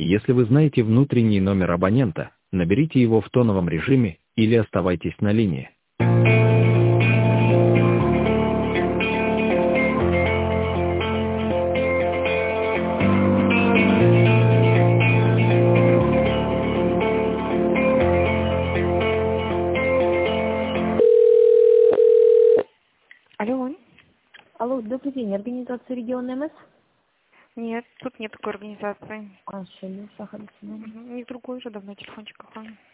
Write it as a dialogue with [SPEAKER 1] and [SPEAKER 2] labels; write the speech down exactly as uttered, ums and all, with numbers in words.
[SPEAKER 1] Если вы знаете внутренний номер абонента, наберите его в тоновом режиме или оставайтесь на линии.
[SPEAKER 2] Алло.
[SPEAKER 3] Алло, добрый день. Организация региона МС?
[SPEAKER 2] Нет, тут нет такой организации.
[SPEAKER 3] А, Шелли, Сахаров.
[SPEAKER 2] Мгм. Не в другой уже давно телефончик какой.